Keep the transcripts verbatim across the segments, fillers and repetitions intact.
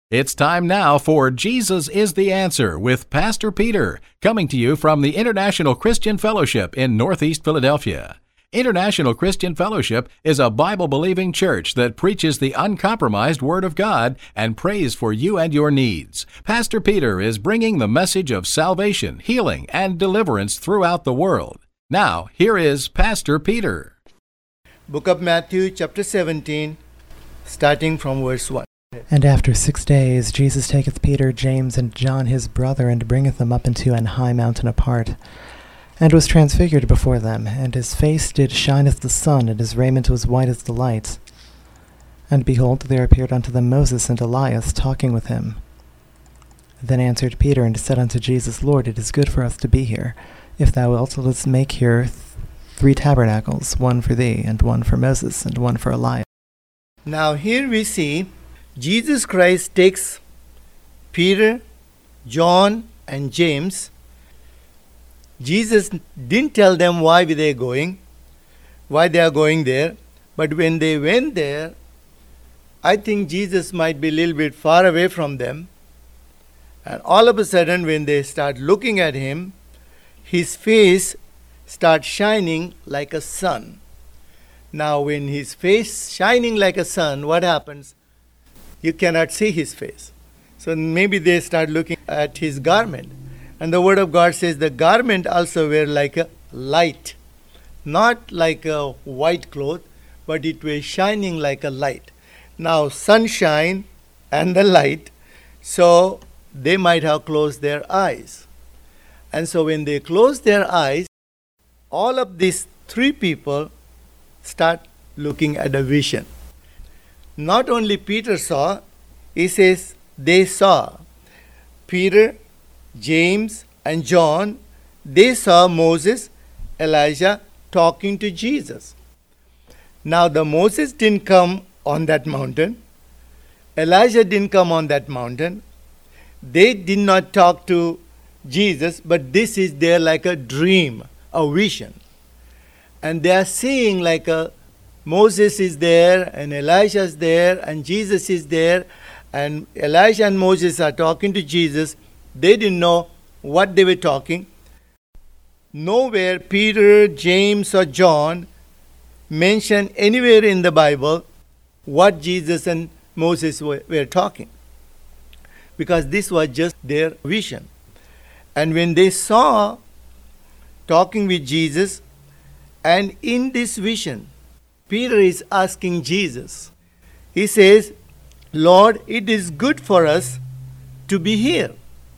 It's time now for Jesus is the Answer with Pastor Peter, coming to you from the International Christian Fellowship in Northeast Philadelphia. International Christian Fellowship is a Bible-believing church that preaches the uncompromised Word of God and prays for you and your needs. Pastor Peter is bringing the message of salvation, healing, and deliverance throughout the world. Now, here is Pastor Peter. Book of Matthew, chapter seventeen, starting from verse one. And after six days Jesus taketh Peter, James, and John his brother, and bringeth them up into an high mountain apart, and was transfigured before them, and his face did shine as the sun, and his raiment was white as the light. And behold, there appeared unto them Moses and Elias, talking with him. Then answered Peter, and said unto Jesus, Lord, it is good for us to be here. If thou wilt, let us make here th- three tabernacles, one for thee, and one for Moses, and one for Elias. Now here we see Jesus Christ takes Peter, John, and James. Jesus didn't tell them why they are going, why they are going there. But when they went there, I think Jesus might be a little bit far away from them. And all of a sudden, when they start looking at him, his face starts shining like a sun. Now, when his face shining like a sun, what happens? You cannot see his face. So maybe they start looking at his garment. And the word of God says the garment also were like a light. Not like a white cloth, but it was shining like a light. Now sunshine and the light, so they might have closed their eyes. And so when they close their eyes, all of these three people start looking at a vision. Not only Peter saw, he says they saw. Peter, James, and John, they saw Moses, Elijah talking to Jesus. Now the Moses didn't come on that mountain. Elijah didn't come on that mountain. They did not talk to Jesus, but this is there like a dream, a vision. And they are seeing like a Moses is there, and Elijah is there, and Jesus is there, and Elijah and Moses are talking to Jesus. They didn't know what they were talking. Nowhere Peter, James, or John mention anywhere in the Bible what Jesus and Moses were, were talking, because this was just their vision. And when they saw talking with Jesus, and in this vision, Peter is asking Jesus. He says, Lord, it is good for us to be here.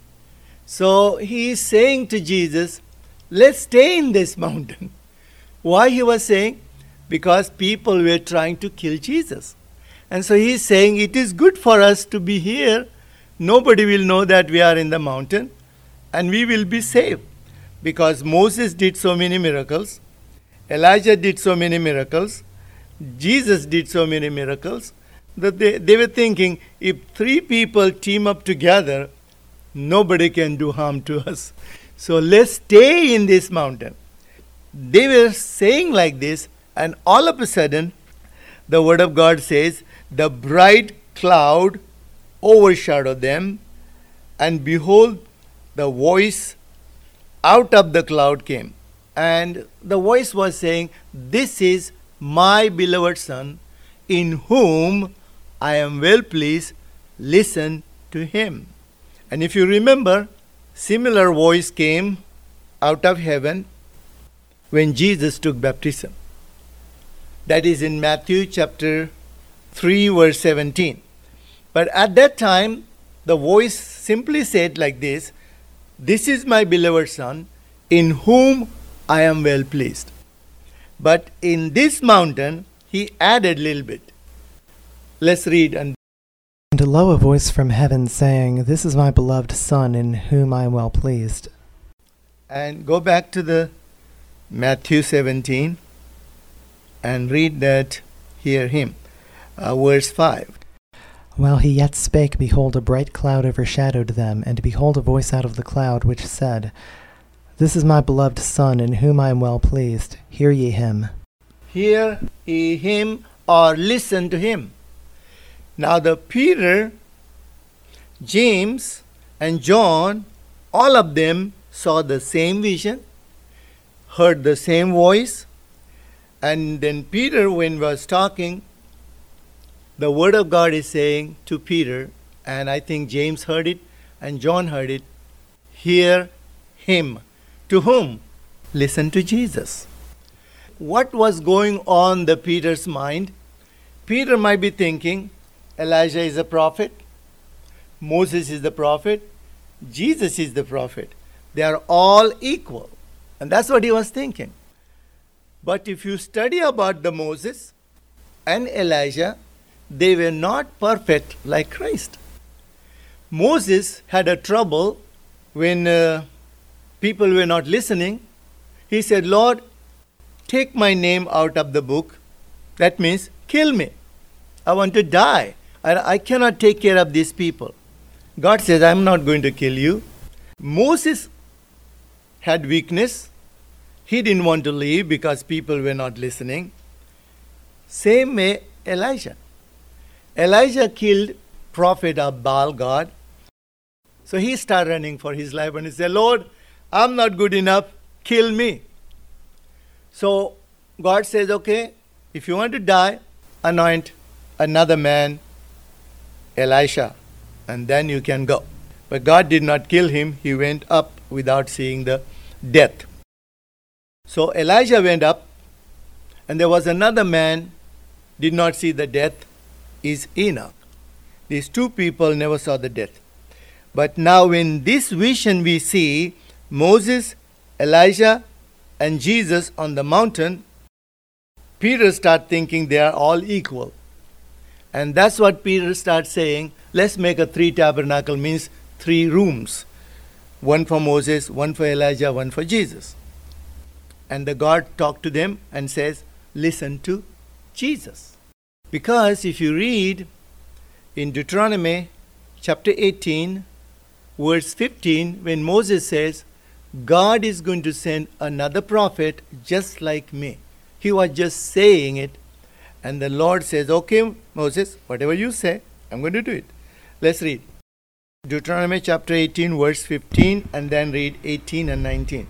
So he is saying to Jesus, let's stay in this mountain. Why he was saying? Because people were trying to kill Jesus. And so he is saying, it is good for us to be here. Nobody will know that we are in the mountain, and we will be safe. Because Moses did so many miracles. Elijah did so many miracles. Jesus did so many miracles that they, they were thinking, if three people team up together, nobody can do harm to us. So let's stay in this mountain. They were saying like this, and all of a sudden, the word of God says, the bright cloud overshadowed them, and behold, the voice out of the cloud came. And the voice was saying, this is my beloved Son, in whom I am well pleased. Listen to him. And if you remember, similar voice came out of heaven when Jesus took baptism. That is in Matthew chapter three, verse seventeen. But at that time, the voice simply said like this, this is my beloved Son, in whom I am well pleased. But in this mountain, he added a little bit. Let's read. And And lo, a voice from heaven saying, this is my beloved Son, in whom I am well pleased. And go back to the Matthew seventeen and read that, hear him. Uh, verse five. While he yet spake, behold, a bright cloud overshadowed them, and behold, a voice out of the cloud, which said, This is my beloved Son, in whom I am well pleased. Hear ye him. Hear ye him, or listen to him. Now the Peter, James and John, all of them saw the same vision, heard the same voice, and then Peter, when he was talking, the word of God is saying to Peter, and I think James heard it and John heard it, hear him. To whom? Listen to Jesus. What was going on in Peter's mind? Peter might be thinking, Elijah is a prophet, Moses is the prophet, Jesus is the prophet. They are all equal. And that's what he was thinking. But if you study about the Moses and Elijah, they were not perfect like Christ. Moses had a trouble when uh, people were not listening. He said, Lord, take my name out of the book. That means kill me. I want to die. I, I cannot take care of these people. God says, I'm not going to kill you. Moses had weakness. He didn't want to leave because people were not listening. Same way Elijah. Elijah killed prophet of Baal God. So he started running for his life and he said, Lord, I'm not good enough. Kill me. So God says, okay, if you want to die, anoint another man, Elisha, and then you can go. But God did not kill him. He went up without seeing the death. So Elijah went up, and there was another man, did not see the death, is Enoch. These two people never saw the death. But now in this vision we see Moses, Elijah, and Jesus on the mountain. Peter starts thinking they are all equal. And that's what Peter starts saying, let's make a three tabernacle, means three rooms. One for Moses, one for Elijah, one for Jesus. And the God talked to them and says, listen to Jesus. Because if you read in Deuteronomy chapter eighteen, verse fifteen, when Moses says, God is going to send another prophet just like me. He was just saying it. And the Lord says, okay, Moses, whatever you say, I'm going to do it. Let's read. Deuteronomy chapter eighteen, verse fifteen, and then read eighteen and nineteen.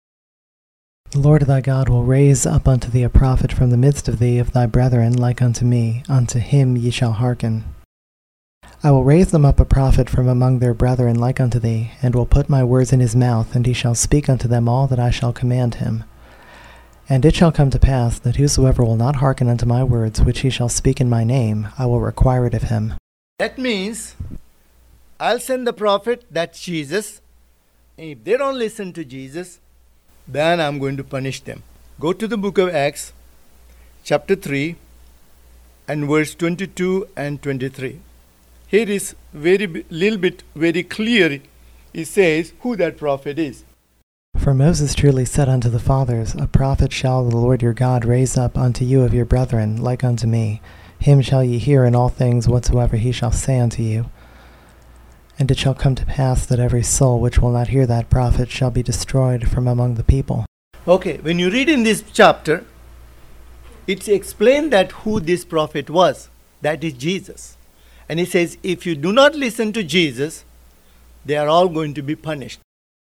The Lord thy God will raise up unto thee a prophet from the midst of thee of thy brethren like unto me. Unto him ye shall hearken. I will raise them up a prophet from among their brethren like unto thee, and will put my words in his mouth, and he shall speak unto them all that I shall command him. And it shall come to pass that whosoever will not hearken unto my words which he shall speak in my name, I will require it of him. That means, I'll send the prophet, that's Jesus. And if they don't listen to Jesus, then I'm going to punish them. Go to the book of Acts, chapter three, and verse twenty-two and twenty-three. Here is very little bit very clear. It says who that prophet is. For Moses truly said unto the fathers, A prophet shall the Lord your God raise up unto you of your brethren, like unto me. Him shall ye hear in all things whatsoever he shall say unto you. And it shall come to pass that every soul which will not hear that prophet shall be destroyed from among the people. Okay, when you read in this chapter, it's explained that who this prophet was. That is Jesus. And he says, if you do not listen to Jesus, they are all going to be punished.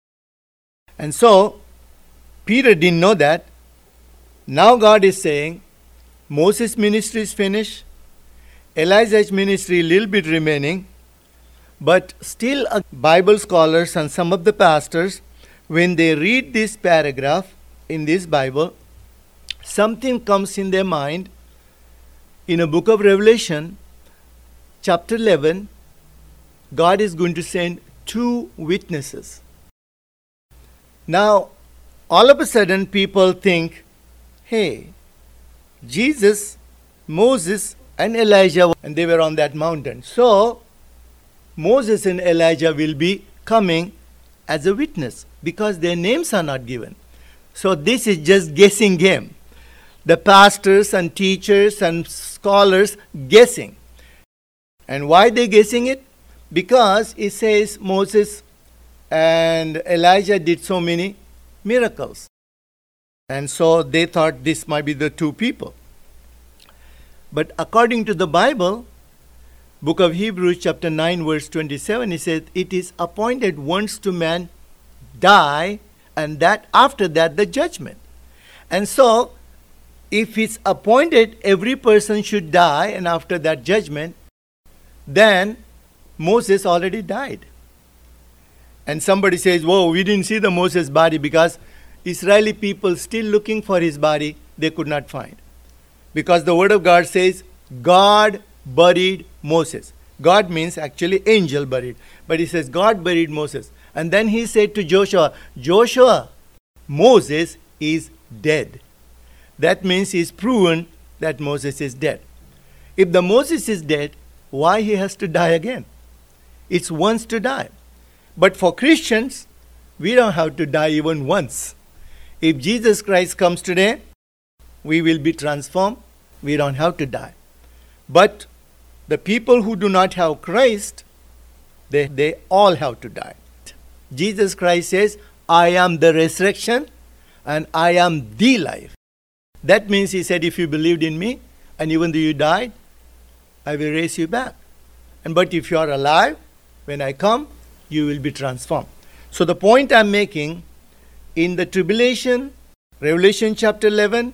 And so, Peter didn't know that. Now God is saying, Moses' ministry is finished. Elijah's ministry a little bit remaining. But still, uh, Bible scholars and some of the pastors, when they read this paragraph in this Bible, something comes in their mind. In a book of Revelation, chapter eleven, God is going to send two witnesses. Now, all of a sudden, people think, hey, Jesus, Moses, and Elijah, and they were on that mountain. So, Moses and Elijah will be coming as a witness because their names are not given. So this is just guessing game. The pastors and teachers and scholars guessing. And why they guessing it? Because it says Moses and Elijah did so many miracles. And so they thought this might be the two people. But according to the Bible, Book of Hebrews chapter nine verse twenty-seven, it says, it is appointed once to man die, and that after that the judgment. And so, if it's appointed every person should die and after that judgment, then Moses already died. And somebody says, whoa, we didn't see the Moses body because Israeli people still looking for his body, they could not find. Because the word of God says, God buried Moses. God means actually angel buried. But he says, God buried Moses. And then he said to Joshua, Joshua, Moses is dead. That means he's proven that Moses is dead. If the Moses is dead, why he has to die again? It's once to die. But for Christians, we don't have to die even once. If Jesus Christ comes today, we will be transformed. We don't have to die. But the people who do not have Christ, they, they all have to die. Jesus Christ says, I am the resurrection and I am the life. That means he said, if you believed in me and even though you died, I will raise you back. And but if you are alive, when I come, you will be transformed. So the point I'm making, in the tribulation, Revelation chapter eleven,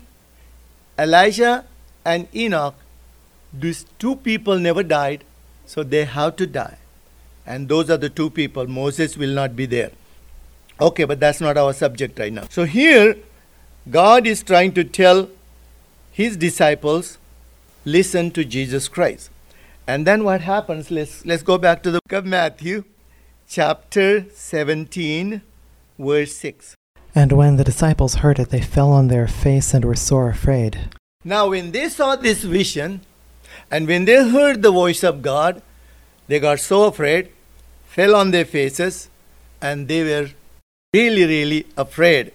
Elijah and Enoch, these two people never died, so they have to die. And those are the two people. Moses will not be there. Okay, but that's not our subject right now. So here, God is trying to tell his disciples, listen to Jesus Christ. And then what happens, let's, let's go back to the book of Matthew, chapter seventeen, verse six. And when the disciples heard it, they fell on their face and were sore afraid. Now when they saw this vision, and when they heard the voice of God, they got so afraid, fell on their faces, and they were really, really afraid.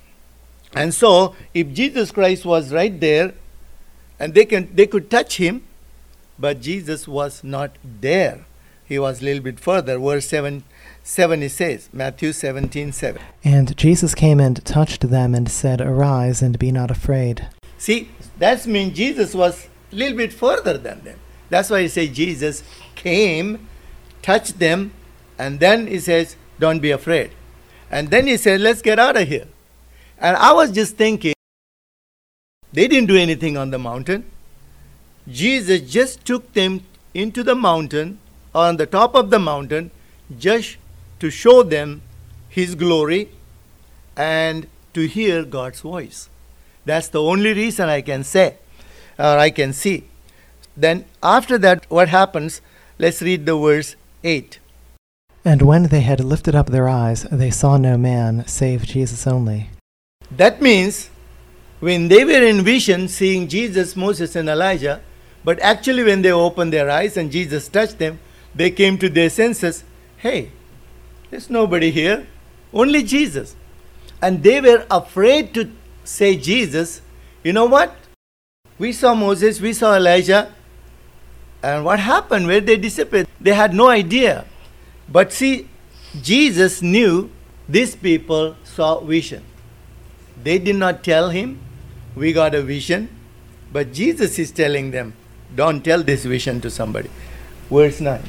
And so, if Jesus Christ was right there, and they can they could touch him, but Jesus was not there. He was a little bit further. Verse seven, seven it says, Matthew seventeen, seven. And Jesus came and touched them and said, Arise and be not afraid. See, that means Jesus was a little bit further than them. That's why he says Jesus came, touched them, and then he says, don't be afraid. And then he said, let's get out of here. And I was just thinking, they didn't do anything on the mountain. Jesus just took them into the mountain, or on the top of the mountain, just to show them his glory and to hear God's voice. That's the only reason I can say, or I can see. Then after that, what happens? Let's read the verse eight. And when they had lifted up their eyes, they saw no man, save Jesus only. That means, when they were in vision, seeing Jesus, Moses, and Elijah, but actually when they opened their eyes and Jesus touched them, they came to their senses, hey, there's nobody here, only Jesus. And they were afraid to say Jesus. You know what? We saw Moses, we saw Elijah, and what happened? Where they disappeared? They had no idea. But see, Jesus knew these people saw vision. They did not tell him, we got a vision, but Jesus is telling them, don't tell this vision to somebody. Verse nine.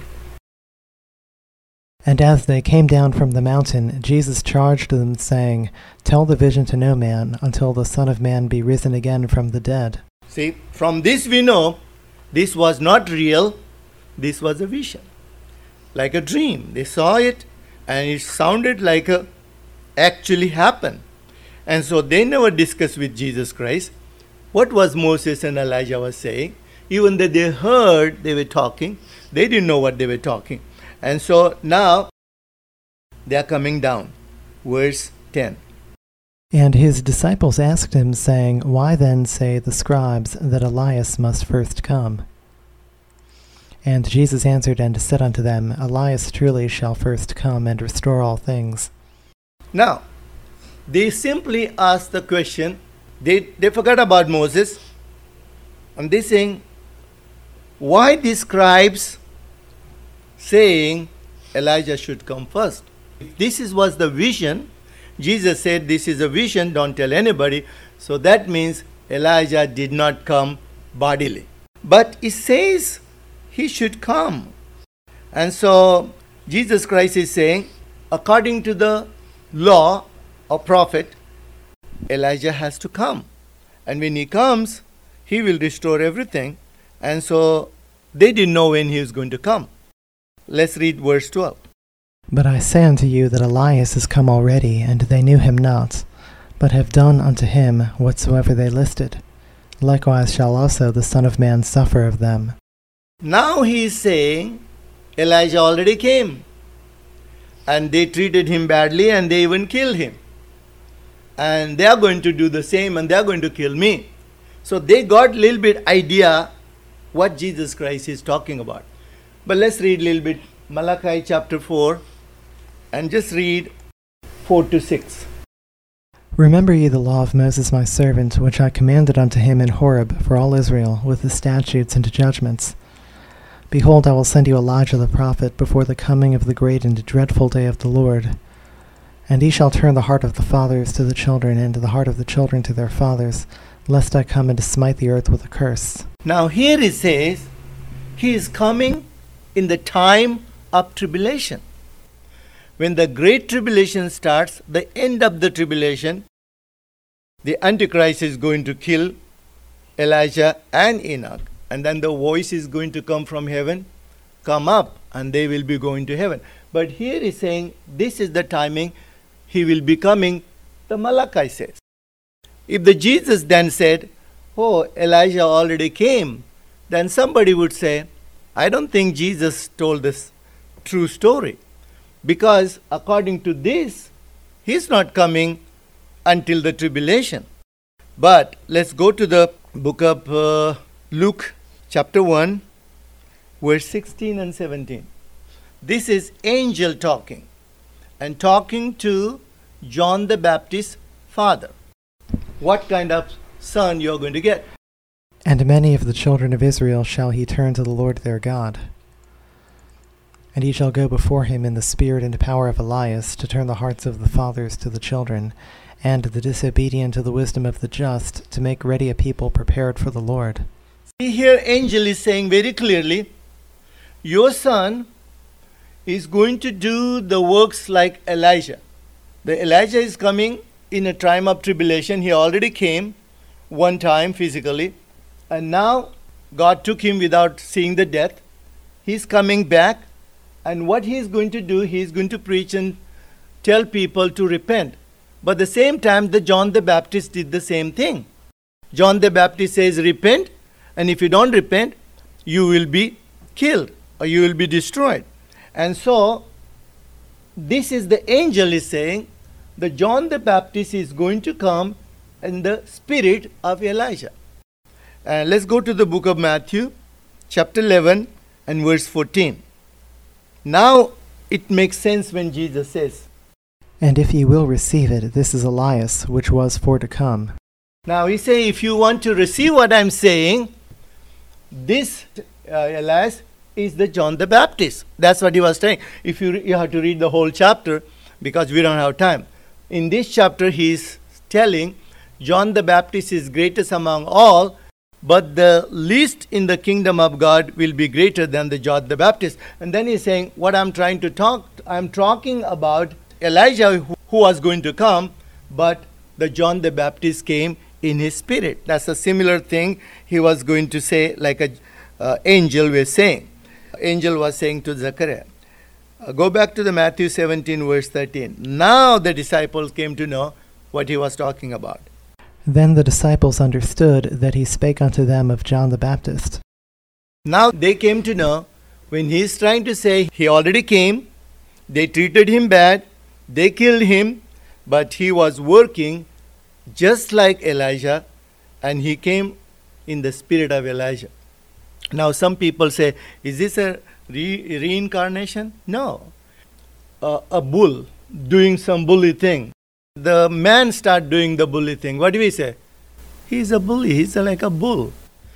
And as they came down from the mountain, Jesus charged them, saying, Tell the vision to no man, until the Son of Man be risen again from the dead. See, from this we know, this was not real, this was a vision. Like a dream. They saw it, and it sounded like a actually happened. And so they never discussed with Jesus Christ what was Moses and Elijah was saying. Even though they heard they were talking, they didn't know what they were talking. And so now they are coming down. Verse ten. And his disciples asked him, saying, Why then say the scribes that Elias must first come? And Jesus answered and said unto them, Elias truly shall first come and restore all things. Now, they simply asked the question, they, they forgot about Moses, and they saying, why the scribes saying Elijah should come first? If this is, was the vision, Jesus said this is a vision, don't tell anybody, so that means Elijah did not come bodily. But it says he should come. And so Jesus Christ is saying, according to the law or prophet, Elijah has to come. And when he comes, he will restore everything. And so they didn't know when he was going to come. Let's read verse twelve. But I say unto you that Elias is come already, and they knew him not, but have done unto him whatsoever they listed. Likewise shall also the Son of Man suffer of them. Now he is saying, Elijah already came. And they treated him badly and they even killed him. And they are going to do the same and they are going to kill me. So they got a little bit idea what Jesus Christ is talking about. But let's read a little bit Malachi chapter four and just read four to six. Remember ye the law of Moses my servant, which I commanded unto him in Horeb for all Israel, with the statutes and judgments. Behold, I will send you Elijah the prophet before the coming of the great and dreadful day of the Lord. And he shall turn the heart of the fathers to the children, and the heart of the children to their fathers, lest I come and smite the earth with a curse. Now here it says, he is coming in the time of tribulation. When the great tribulation starts, the end of the tribulation, the Antichrist is going to kill Elijah and Enoch. And then the voice is going to come from heaven, come up, and they will be going to heaven. But here he's saying, this is the timing he will be coming, the Malachi says. If the Jesus then said, oh, Elijah already came, then somebody would say, I don't think Jesus told this true story. Because according to this, he's not coming until the tribulation. But let's go to the book of uh, Luke chapter one, verse sixteen and seventeen. This is angel talking, and talking to John the Baptist's father. What kind of son you're going to get? And many of the children of Israel shall he turn to the Lord their God. And he shall go before him in the spirit and power of Elias, to turn the hearts of the fathers to the children, and the disobedient to the wisdom of the just, to make ready a people prepared for the Lord. See, here angel is saying very clearly, your son is going to do the works like Elijah. The Elijah is coming in a time of tribulation. He already came one time physically, and now God took him without seeing the death. He's coming back, and what he is going to do, he is going to preach and tell people to repent. But at the same time, the John the Baptist did the same thing. John the Baptist says, repent, and if you don't repent, you will be killed or you will be destroyed. And so, this is the angel is saying, the John the Baptist is going to come in the spirit of Elijah. And let's go to the book of Matthew, chapter eleven and verse fourteen. Now it makes sense when Jesus says, And if ye will receive it, this is Elias, which was for to come. Now he say, if you want to receive what I'm saying, this uh, Elias is the John the Baptist. That's what he was saying. If you, you have to read the whole chapter, because we don't have time. In this chapter, he is telling John the Baptist is greatest among all, but the least in the kingdom of God will be greater than the John the Baptist. And then he's saying, what I'm trying to talk, I'm talking about Elijah who, who was going to come, but the John the Baptist came in his spirit. That's a similar thing he was going to say, like an uh, angel was saying. Angel was saying to Zechariah. Uh, go back to the Matthew seventeen, verse thirteen. Now the disciples came to know what he was talking about. Then the disciples understood that he spake unto them of John the Baptist. Now they came to know when he is trying to say he already came, they treated him bad, they killed him, but he was working just like Elijah, and he came in the spirit of Elijah. Now some people say, is this a re- reincarnation? No. Uh, a bull doing some bully thing. The man start doing the bully thing. What do we say? He's a bully. He's like a bull.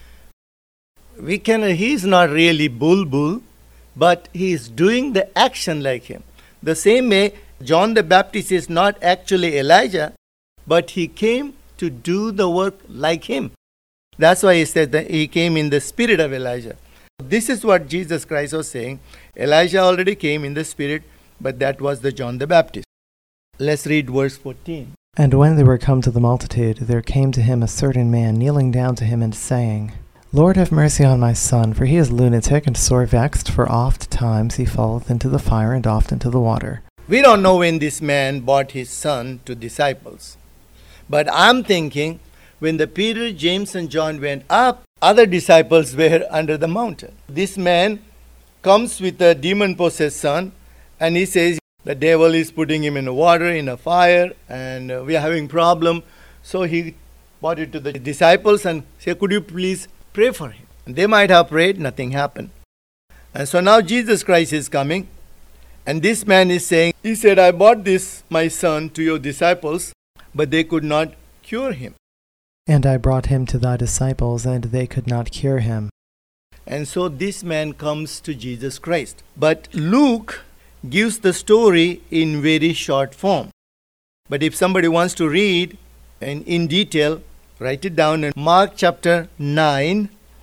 We can. He's not really bull bull, but he is doing the action like him. The same way, John the Baptist is not actually Elijah, but he came to do the work like him. That's why he said that he came in the spirit of Elijah. This is what Jesus Christ was saying. Elijah already came in the spirit, but that was the John the Baptist. Let's read verse fourteen. And when they were come to the multitude, there came to him a certain man, kneeling down to him and saying, Lord, have mercy on my son, for he is lunatic and sore vexed, for oft times he falleth into the fire and oft into the water. We don't know when this man brought his son to disciples. But I'm thinking, when the Peter, James, and John went up, other disciples were under the mountain. This man comes with a demon-possessed son, and he says the devil is putting him in the water, in a fire, and uh, we are having problem. So he brought it to the disciples and said, could you please pray for him? And they might have prayed, nothing happened. And so now Jesus Christ is coming, and this man is saying, he said, I brought this, my son, to your disciples, but they could not cure him. And I brought him to thy disciples, and they could not cure him. And so this man comes to Jesus Christ. But Luke gives the story in very short form. But if somebody wants to read and in detail, write it down in Mark chapter nine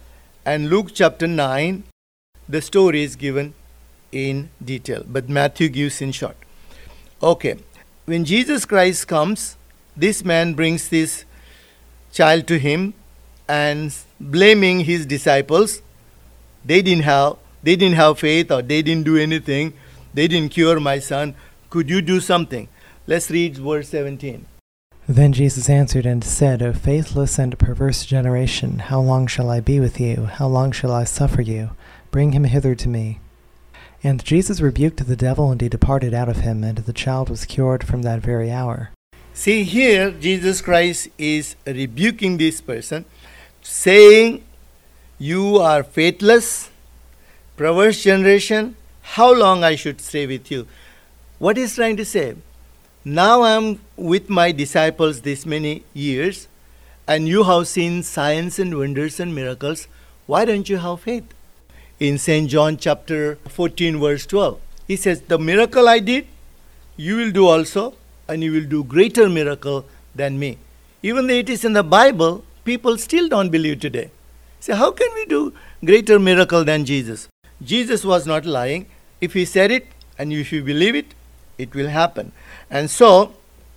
and Luke chapter nine. The story is given in detail, but Matthew gives in short. Okay, when Jesus Christ comes, this man brings this child to him and blaming his disciples. They didn't have they didn't have faith, or they didn't do anything. They didn't cure my son. Could you do something? Let's read verse seventeen. Then Jesus answered and said, O faithless and perverse generation, how long shall I be with you? How long shall I suffer you? Bring him hither to me. And Jesus rebuked the devil, and he departed out of him, and the child was cured from that very hour. See, here Jesus Christ is rebuking this person, saying, you are faithless, perverse generation, how long I should stay with you? What is trying to say? Now I am with my disciples this many years, and you have seen signs and wonders and miracles. Why don't you have faith? In Saint John chapter fourteen, verse twelve, he says, the miracle I did, you will do also, and you will do greater miracle than me. Even though it is in the Bible, people still don't believe today. Say, how can we do greater miracle than Jesus? Jesus was not lying. If he said it, and if you believe it, it will happen. And so,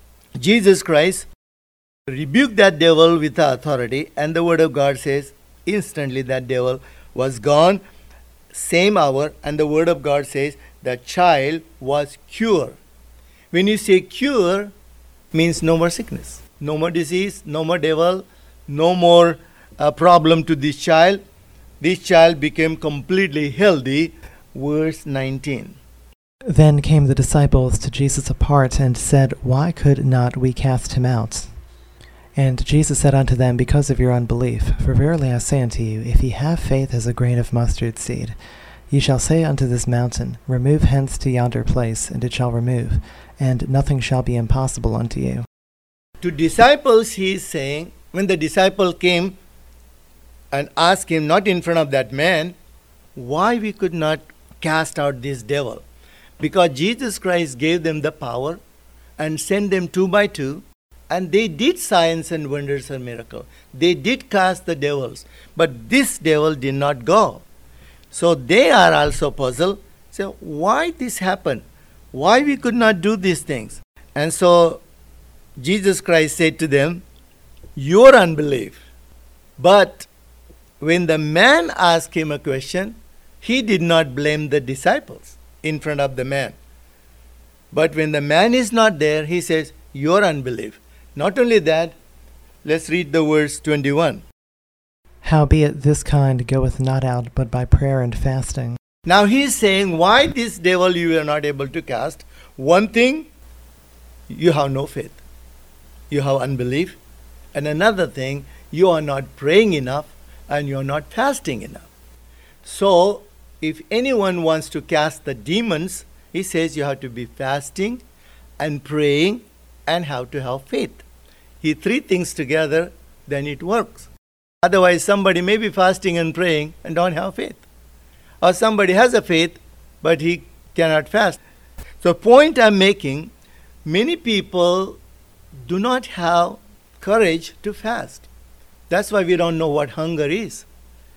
Jesus Christ rebuked that devil with the authority, and the word of God says, instantly that devil was gone, same hour, and the word of God says, the child was cured. When you say cure, means no more sickness, no more disease, no more devil, no more uh, problem to this child. This child became completely healthy. Verse nineteen. Then came the disciples to Jesus apart, and said, Why could not we cast him out? And Jesus said unto them, Because of your unbelief. For verily I say unto you, if ye have faith as a grain of mustard seed, ye shall say unto this mountain, Remove hence to yonder place, and it shall remove, and nothing shall be impossible unto you. To disciples he is saying, when the disciple came and asked him, not in front of that man, why we could not cast out this devil. Because Jesus Christ gave them the power and sent them two by two, and they did signs and wonders and miracles. They did cast the devils, but this devil did not go. So they are also puzzled. So why this happened? Why we could not do these things? And so Jesus Christ said to them, your unbelief. But when the man asked him a question, he did not blame the disciples in front of the man. But when the man is not there, he says, your unbelief. Not only that, let's read the verse twenty-one. Howbeit this kind goeth not out but by prayer and fasting. Now he is saying, why this devil you are not able to cast? One thing, you have no faith. You have unbelief. And another thing, you are not praying enough and you are not fasting enough. So, if anyone wants to cast the demons, he says you have to be fasting and praying and have to have faith. He three things together, then it works. Otherwise, somebody may be fasting and praying and don't have faith. Or somebody has a faith, but he cannot fast. So, point I'm making, many people do not have courage to fast. That's why we don't know what hunger is.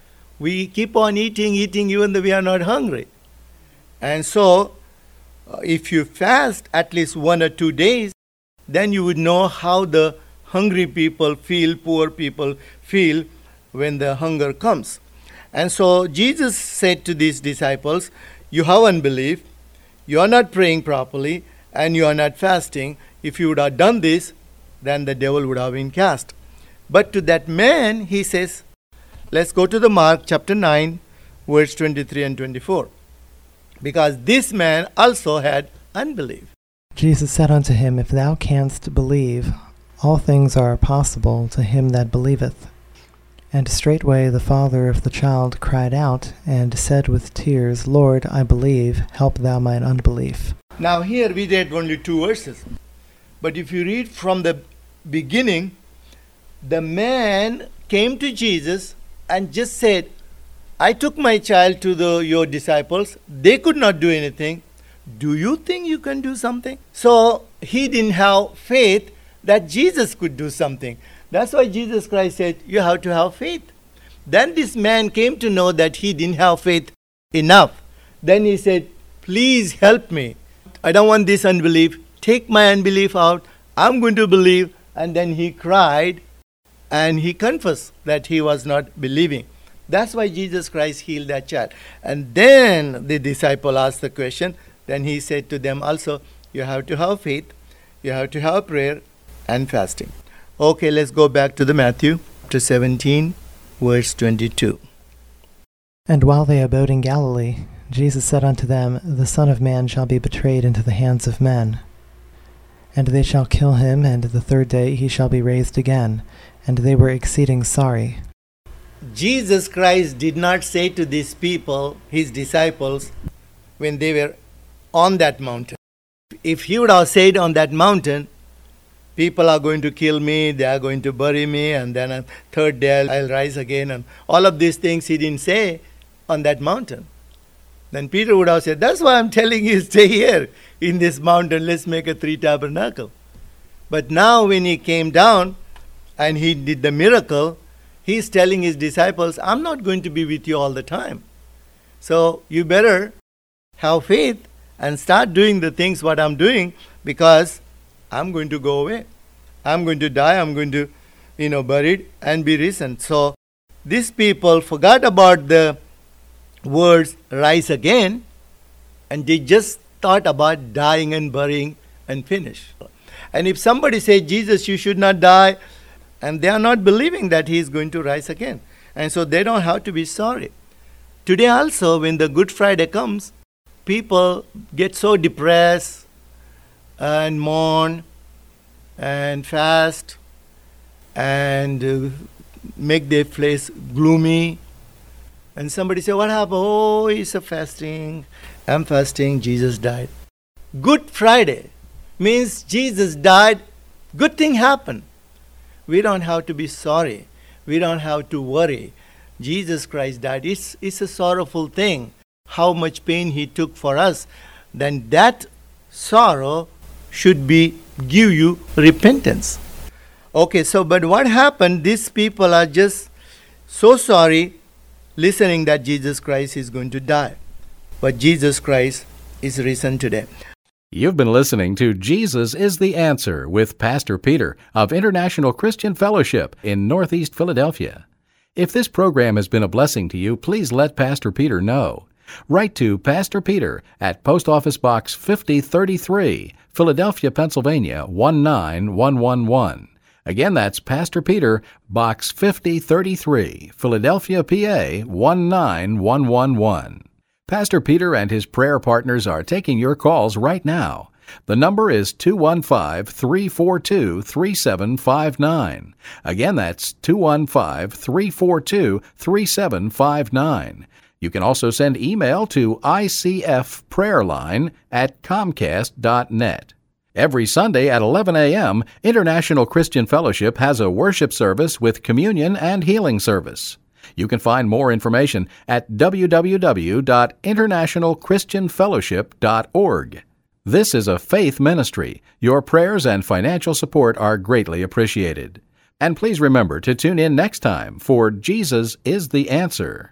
We keep on eating, eating, even though we are not hungry. And so, uh, if you fast at least one or two days, then you would know how the hungry people feel, poor people feel when the hunger comes. And so Jesus said to these disciples, you have unbelief, you are not praying properly, and you are not fasting. If you would have done this, then the devil would have been cast. But to that man, he says, let's go to the Mark chapter nine, verse twenty-three and twenty-four. Because this man also had unbelief. Jesus said unto him, If thou canst believe, all things are possible to him that believeth. And straightway the father of the child cried out, and said with tears, Lord, I believe, help thou mine unbelief. Now here we read only two verses. But if you read from the beginning, the man came to Jesus and just said, I took my child to the your disciples. They could not do anything. Do you think you can do something? So he didn't have faith that Jesus could do something. That's why Jesus Christ said, you have to have faith. Then this man came to know that he didn't have faith enough. Then he said, please help me. I don't want this unbelief. Take my unbelief out. I'm going to believe. And then he cried and he confessed that he was not believing. That's why Jesus Christ healed that child. And then the disciple asked the question. Then he said to them also, you have to have faith, you have to have prayer and fasting. Okay, let's go back to the Matthew chapter seventeen, verse twenty-two. And while they abode in Galilee, Jesus said unto them, The Son of Man shall be betrayed into the hands of men. And they shall kill him, and the third day he shall be raised again. And they were exceeding sorry. Jesus Christ did not say to these people, his disciples, when they were on that mountain. If he would have said on that mountain, people are going to kill me, they are going to bury me, and then a third day I'll rise again, and all of these things he didn't say on that mountain. Then Peter would have said, that's why I'm telling you, stay here in this mountain, let's make a three tabernacle. But now when he came down and he did the miracle, he's telling his disciples, I'm not going to be with you all the time. So you better have faith and start doing the things what I'm doing, because I'm going to go away. I'm going to die. I'm going to, you know, buried and be risen. So these people forgot about the words rise again, and they just thought about dying and burying and finish. And if somebody says, Jesus, you should not die, and they are not believing that he is going to rise again. And so they don't have to be sorry. Today also, when the Good Friday comes, people get so depressed and mourn and fast and uh, make their face gloomy. And somebody say, what happened? Oh, it's a fasting. I'm fasting. Jesus died. Good Friday means Jesus died. Good thing happened. We don't have to be sorry. We don't have to worry. Jesus Christ died. It's, it's a sorrowful thing. How much pain he took for us. Then that sorrow should be give you repentance. Okay, so but what happened? These people are just so sorry listening that Jesus Christ is going to die. But Jesus Christ is risen today. You've been listening to Jesus is the Answer with Pastor Peter of International Christian Fellowship in Northeast Philadelphia. If this program has been a blessing to you, please let Pastor Peter know. Write to Pastor Peter at Post Office Box fifty thirty-three, Philadelphia, Pennsylvania one nine one one one. Again, that's Pastor Peter, Box fifty thirty-three, Philadelphia, P A one nine one one one. Pastor Peter and his prayer partners are taking your calls right now. The number is two one five, three four two, three seven five nine. Again, that's two one five, three four two, three seven five nine. You can also send email to I C F prayerline at comcast dot net. Every Sunday at eleven a.m., International Christian Fellowship has a worship service with communion and healing service. You can find more information at w w w dot international christian fellowship dot org. This is a faith ministry. Your prayers and financial support are greatly appreciated. And please remember to tune in next time for Jesus is the Answer.